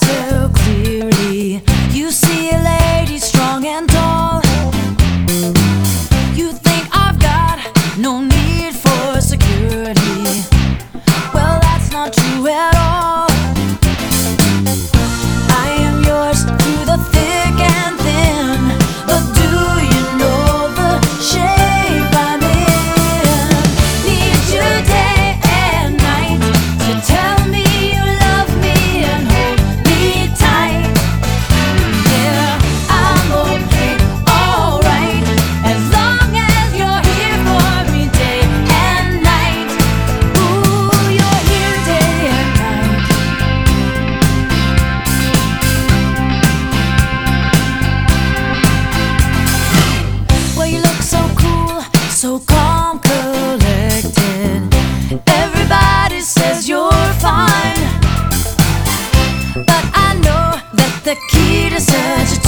crystal clearly. You see a lady strong and tall. You think I've got no need for security. Well, that's not true at all. I am yours through the thick and thin. But do you know the shape I'm in? Need you day and night to tell me you love me and hold me tight. Yeah, I'm okay, alright, as long as you're here for me day and night. Ooh, you're here day and night. Well, you look so cool, so calm, collected. Everybody says you're fine, but I know that the key to such a